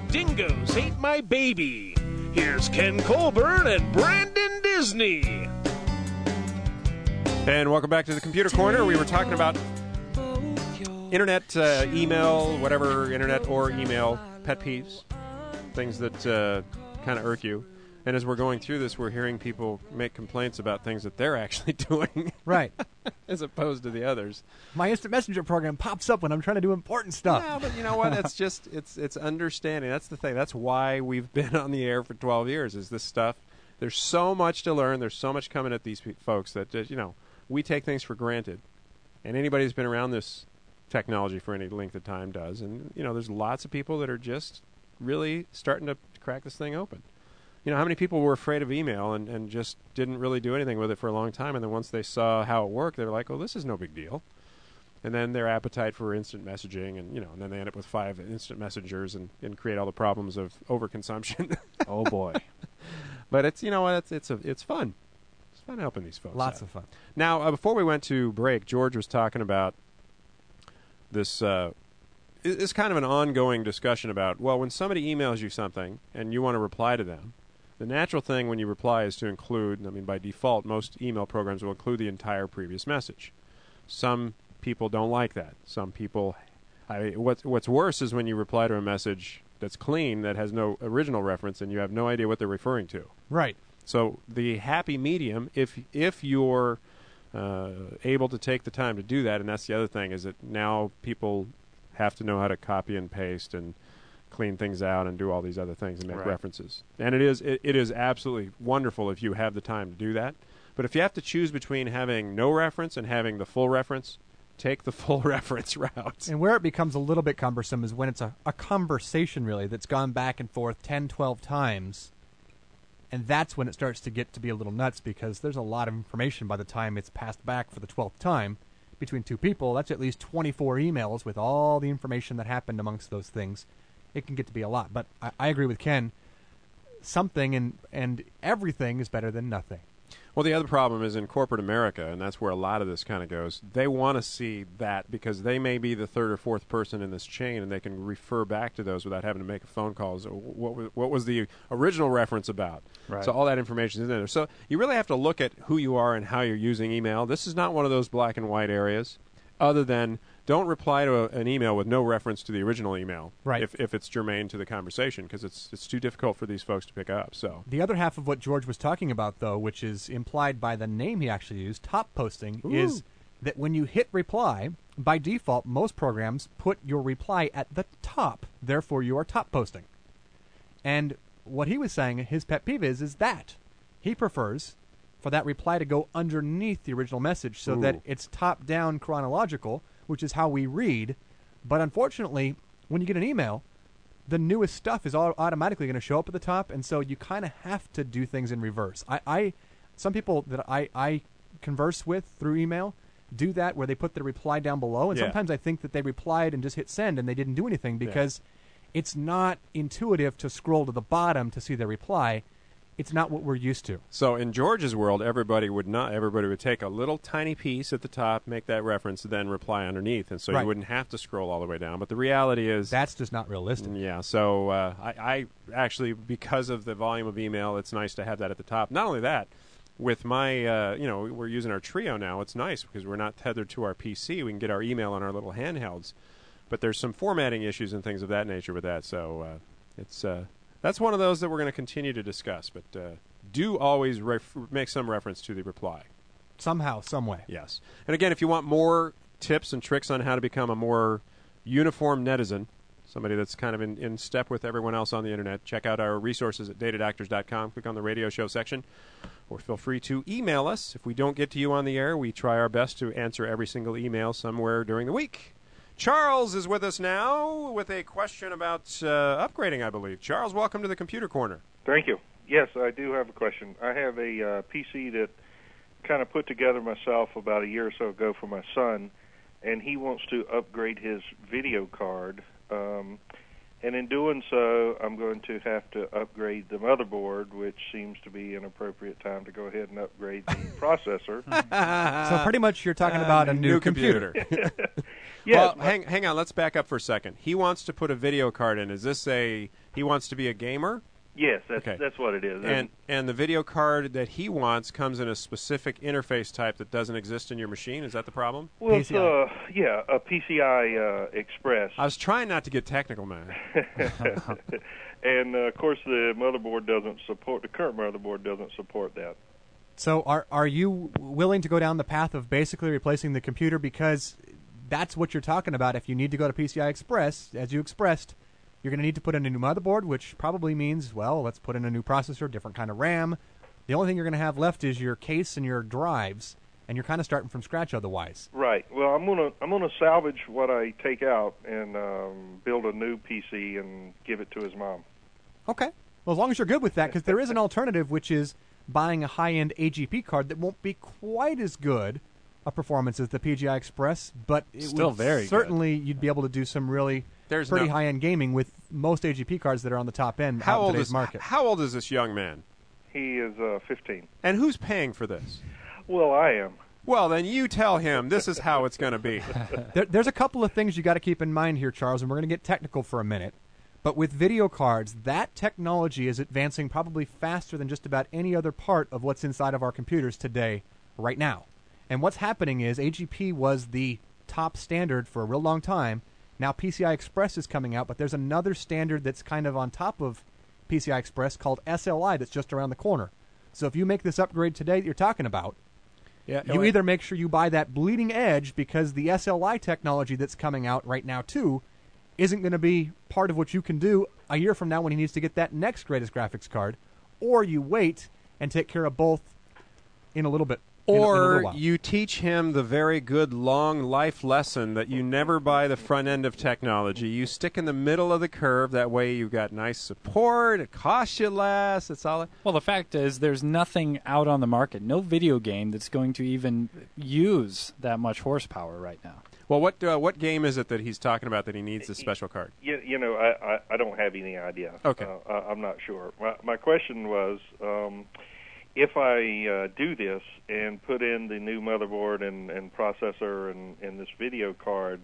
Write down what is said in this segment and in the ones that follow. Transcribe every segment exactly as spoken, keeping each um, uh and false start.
Dingoes Ate My Baby. Here's Ken Colburn and Brandon Disney. And welcome back to the Computer Corner. We were talking about internet, uh, email, whatever, internet or email, pet peeves, things that uh, kind of irk you. And as we're going through this, we're hearing people make complaints about things that they're actually doing. Right. As opposed to the others. My instant messenger program pops up when I'm trying to do important stuff. Yeah, but you know what? It's just, it's it's understanding. That's the thing. That's why we've been on the air for twelve years, is this stuff. There's so much to learn. There's so much coming at these pe- folks that, uh, you know, we take things for granted. And anybody who's been around this technology for any length of time does. And, you know, there's lots of people that are just really starting to crack this thing open. You know, how many people were afraid of email and, and just didn't really do anything with it for a long time, and then once they saw how it worked, they were like, oh, this is no big deal. And then their appetite for instant messaging, and, you know, and then they end up with five instant messengers and, and create all the problems of overconsumption. Oh, boy. But it's, you know what, it's it's, a, it's fun. It's fun helping these folks Lots out. of fun. Now, uh, before we went to break, George was talking about this... Uh, it's kind of an ongoing discussion about, well, when somebody emails you something and you want to reply to them, the natural thing when you reply is to include, I mean, by default, most email programs will include the entire previous message. Some people don't like that. Some people, I, what's, what's worse is when you reply to a message that's clean, that has no original reference, and you have no idea what they're referring to. Right. So the happy medium, if if you're uh, able to take the time to do that, and that's the other thing, is that now people have to know how to copy and paste and clean things out and do all these other things and make right. references. And it is it, it is absolutely wonderful if you have the time to do that. But if you have to choose between having no reference and having the full reference, take the full reference route. And where it becomes a little bit cumbersome is when it's a, a conversation, really, that's gone back and forth ten, twelve times. And that's when it starts to get to be a little nuts, because there's a lot of information by the time it's passed back for the twelfth time. Between two people, that's at least twenty-four emails with all the information that happened amongst those things. It can get to be a lot. But I, I agree with Ken. Something and, and everything is better than nothing. Well, the other problem is in corporate America, and that's where a lot of this kind of goes. They want to see that because they may be the third or fourth person in this chain, and they can refer back to those without having to make a phone call. So what was, what was the original reference about? Right. So all that information is in there. So you really have to look at who you are and how you're using email. This is not one of those black and white areas, other than don't reply to a, an email with no reference to the original email, right. if, if it's germane to the conversation, because it's it's too difficult for these folks to pick up. So the other half of what George was talking about, though, which is implied by the name he actually used, top posting, Ooh. is that when you hit reply, by default, most programs put your reply at the top. Therefore, you are top posting. And what he was saying, his pet peeve is, is that he prefers for that reply to go underneath the original message so Ooh. that it's top-down chronological, which is how we read. But unfortunately, when you get an email, the newest stuff is all automatically going to show up at the top, and so you kind of have to do things in reverse. I, I, some people that I, I converse with through email do that, where they put the reply down below, and yeah. sometimes I think that they replied and just hit send, and they didn't do anything because yeah. it's not intuitive to scroll to the bottom to see the reply. It's not what we're used to. So in George's world, everybody would not. Everybody would take a little tiny piece at the top, make that reference, then reply underneath, and so right. you wouldn't have to scroll all the way down. But the reality is that's just not realistic. Yeah. So uh, I, I actually, because of the volume of email, it's nice to have that at the top. Not only that, with my, uh, you know, we're using our Trio now. It's nice because we're not tethered to our P C. We can get our email on our little handhelds. But there's some formatting issues and things of that nature with that. So uh, it's. Uh, That's one of those that we're going to continue to discuss, but uh, do always ref- make some reference to the reply. Somehow, some way. Yes. And again, if you want more tips and tricks on how to become a more uniform netizen, somebody that's kind of in, in step with everyone else on the Internet, check out our resources at data doctors dot com. Click on the radio show section, or feel free to email us. If we don't get to you on the air, we try our best to answer every single email somewhere during the week. Charles is with us now with a question about uh, upgrading, I believe. Charles, welcome to the Computer Corner. Thank you. Yes, I do have a question. I have a uh, P C that kind of put together myself about a year or so ago for my son, and he wants to upgrade his video card. Um, and in doing so, I'm going to have to upgrade the motherboard, which seems to be an appropriate time to go ahead and upgrade the processor. So pretty much you're talking about uh, a new, new computer. yeah, Yes, Well, my- hang, hang on. Let's back up for a second. He wants to put a video card in. Is this a, he wants to be a gamer? yes, that's Okay. that's what it is. And and the video card that he wants comes in a specific interface type that doesn't exist in your machine. Is that the problem? well, P it's, C I. uh, yeah, a P C I uh, Express. I was trying not to get technical, man. And uh, of course, the motherboard doesn't support. The current motherboard doesn't support that. So are are you willing to go down the path of basically replacing the computer, because that's what you're talking about? If you need to go to P C I Express, as you expressed, you're going to need to put in a new motherboard, which probably means, well, let's put in a new processor, different kind of RAM. The only thing you're going to have left is your case and your drives, and you're kind of starting from scratch otherwise. Right. Well, I'm gonna I'm gonna salvage what I take out and um, build a new P C and give it to his mom. Okay. Well, as long as you're good with that, because there is an alternative, which is buying a high-end A G P card that won't be quite as good a performance as the P C I Express, but it Still would very good. certainly you'd be able to do some really There's pretty no- high-end gaming with most A G P cards that are on the top end How out in old today's is market. How old is this young man? He is uh, fifteen. And who's paying for this? Well, I am. Well, then you tell him this is how it's going to be. There, there's a couple of things you got to keep in mind here, Charles, and we're going to get technical for a minute. But with video cards, that technology is advancing probably faster than just about any other part of what's inside of our computers today, right now. And what's happening is A G P was the top standard for a real long time. Now P C I Express is coming out, but there's another standard that's kind of on top of P C I Express called S L I that's just around the corner. So if you make this upgrade today that you're talking about, Yeah, you either make sure you buy that bleeding edge, because the S L I technology that's coming out right now too isn't going to be part of what you can do a year from now when he needs to get that next greatest graphics card, or you wait and take care of both in a little bit. in a- in a little Or while. you teach him the very good long life lesson that you never buy the front end of technology. You stick in the middle of the curve. That way you've got nice support. It costs you less. It's all. Well, the fact is, there's nothing out on the market, no video game that's going to even use that much horsepower right now. Well, what uh, what game is it that he's talking about that he needs this special card? You, you know, I, I, I don't have any idea. Okay. Uh, I, I'm not sure. My, my question was, um, if I uh, do this and put in the new motherboard and, and processor and, and this video card,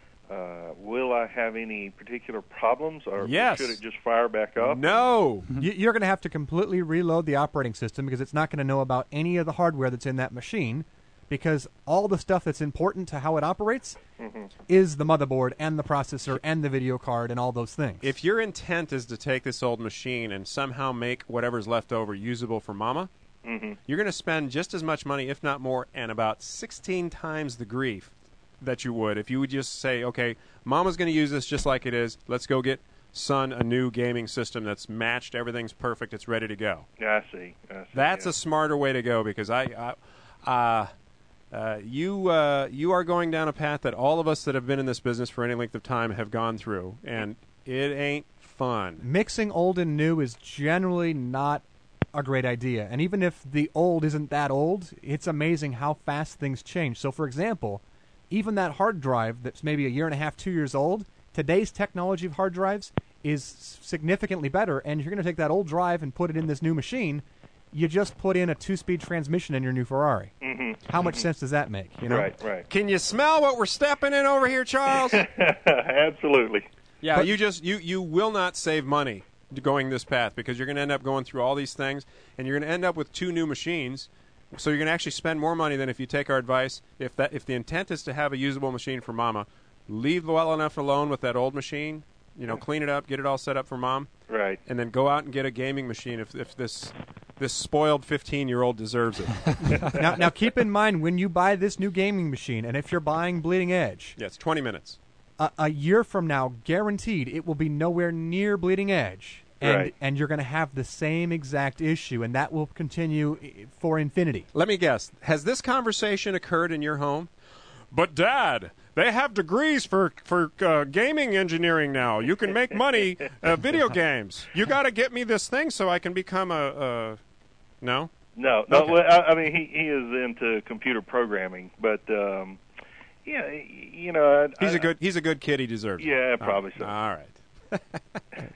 uh, will I have any particular problems, or Yes. should it just fire back up? No. You- You're going to have to completely reload the operating system, because it's not going to know about any of the hardware that's in that machine, because all the stuff that's important to how it operates is the motherboard and the processor and the video card and all those things. If your intent is to take this old machine and somehow make whatever's left over usable for Mama, Mm-hmm. you're going to spend just as much money, if not more, and about sixteen times the grief that you would if you would just say, okay, Mama's going to use this just like it is. Let's go get Son a new gaming system that's matched. Everything's perfect. It's ready to go. I see. I see. That's yeah. a smarter way to go, because I, I uh, uh, you uh, you are going down a path that all of us that have been in this business for any length of time have gone through, and it ain't fun. Mixing old and new is generally not a great idea. And even if the old isn't that old, it's amazing how fast things change. So, for example, even that hard drive that's maybe a year and a half, two years old, today's technology of hard drives is significantly better. And if you're going to take that old drive and put it in this new machine, you just put in a two-speed transmission in your new Ferrari. Mm-hmm. How much sense does that make? You know? Right, right. Can you smell what we're stepping in over here, Charles? Absolutely. Yeah, But- you just you you will not save money going this path, because you're going to end up going through all these things, and you're going to end up with two new machines. So you're going to actually spend more money than if you take our advice. If that if the intent is to have a usable machine for Mama, leave well enough alone with that old machine. You know, clean it up, get it all set up for Mom, Right. and then go out and get a gaming machine if if this this spoiled fifteen-year-old deserves it. now, now, keep in mind, when you buy this new gaming machine, and if you're buying Bleeding Edge, Yeah, it's twenty minutes. a, a year from now, guaranteed, it will be nowhere near Bleeding Edge. And, Right. and you're going to have the same exact issue, and that will continue i- for infinity. Let me guess. Has this conversation occurred in your home? But, Dad, they have degrees for for uh, gaming engineering now. You can make money uh, video games. You got to get me this thing so I can become a. a no? No, no. Okay. Well, I, I mean, he he is into computer programming, but um, yeah, y- you know, I, He's I, a good. He's a good kid. He deserves it. Yeah, probably so. All right.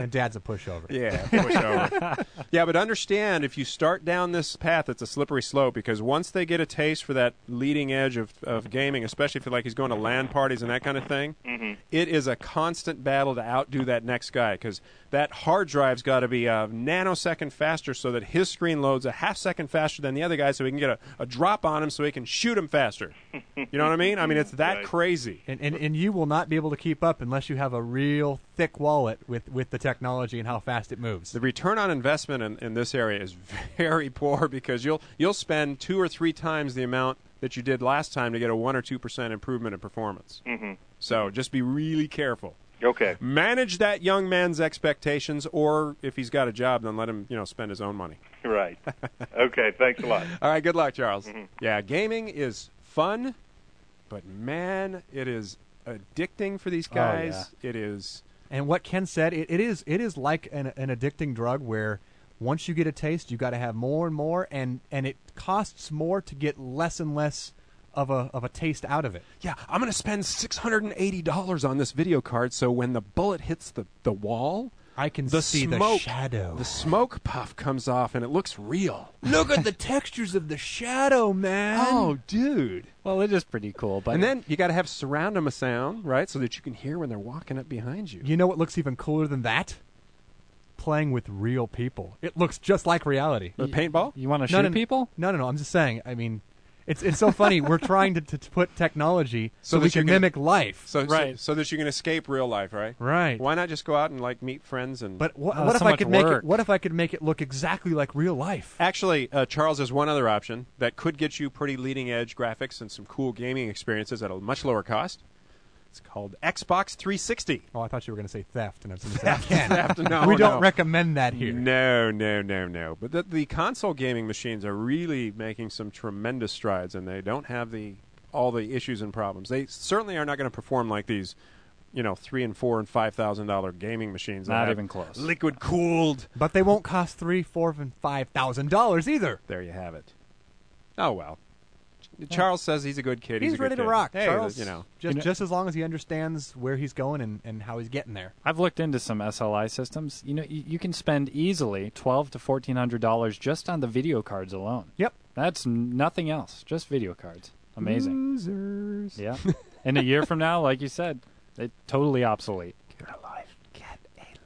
And Dad's a pushover. Yeah, push over. Yeah, but understand, if you start down this path, it's a slippery slope, because once they get a taste for that leading edge of, of gaming, especially if like he's going to LAN parties and that kind of thing, Mm-hmm. it is a constant battle to outdo that next guy, because that hard drive's got to be a nanosecond faster so that his screen loads a half second faster than the other guy, so he can get a, a drop on him so he can shoot him faster. You know what I mean? I mean, it's that Right. crazy. And, and and you will not be able to keep up unless you have a real thick wallet with, with the technology and how fast it moves. The return on investment in, in this area is very poor, because you'll you'll spend two or three times the amount that you did last time to get a one or two percent improvement in performance. Mm-hmm. So just be really careful. Okay. Manage that young man's expectations, or if he's got a job, then let him, you know, spend his own money. Right. Okay. Thanks a lot. All right, good luck, Charles. Mm-hmm. Yeah, gaming is fun, but man, it is addicting for these guys. It is. And what Ken said, it, it is it is like an, an addicting drug where once you get a taste, you got to have more and more, and, and it costs more to get less and less of a of a taste out of it. Yeah, I'm going to spend six hundred eighty dollars on this video card, so when the bullet hits the, the wall, I can the see smoke, the shadow. the smoke puff comes off, and it looks real. Look at the textures of the shadow, man. Oh, dude. Well, it is pretty cool. But And then you got to have surround 'em a sound, right, so that you can hear when they're walking up behind you. You know what looks even cooler than that? Playing with real people. It looks just like reality. The paintball? you want to shoot No, no, no. people? No, no, no. I'm just saying. I mean, it's it's so funny. We're trying to, to, to put technology so, So we that you can can- mimic life. So, Right. so, so that you can escape real life, right? Right. Why not just go out and like meet friends and? But wh- Oh, what if so I much could make work. it? What if I could make it look exactly like real life? Actually, uh, Charles, there's one other option that could get you pretty leading edge graphics and some cool gaming experiences at a much lower cost. It's called Xbox three sixty. Oh, I thought you were going to say theft, and I was going to say Ken. Theft, no, we don't no. recommend that here. No, no, no, no. But the, the console gaming machines are really making some tremendous strides, and they don't have the all the issues and problems. They certainly are not going to perform like these, you know, three and four and five thousand dollar gaming machines. that Not have even close. Liquid cooled. But they won't cost three, four, and five thousand dollars either. There you have it. Oh well. Charles says he's a good kid. He's, a good ready to kid. rock. Hey, Charles, you know. just You know- just as long as he understands where he's going and, and how he's getting there. I've looked into some S L I systems. You know, you, you can spend easily twelve to fourteen hundred dollars just on the video cards alone. Yep. That's n- nothing else. Just video cards. Amazing. Losers. Yeah. And a year from now, like you said, it's totally obsolete. Get a life. Get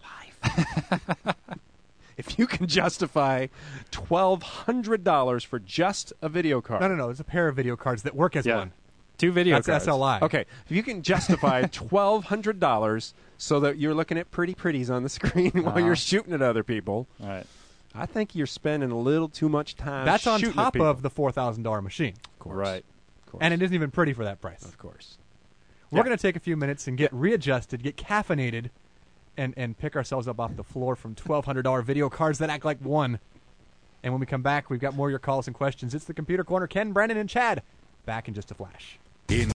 a life. If you can justify twelve hundred dollars for just a video card. No, no, no. There's a pair of video cards that work as Yeah. one. Two video That's cards. S L I. Okay, if you can justify twelve hundred dollars so that you're looking at pretty pretties on the screen while Uh-huh. you're shooting at other people, All right. I think you're spending a little too much time That's on shooting top at people. of the four thousand dollar machine, Of course. Right. Of course. and it isn't even pretty for that price. Of course. We're Yeah. going to take a few minutes and get readjusted, get caffeinated, and, and pick ourselves up off the floor from twelve hundred dollar video cards that act like one. And when we come back, we've got more of your calls and questions. It's the Computer Corner. Ken, Brandon, and Chad back in just a flash. In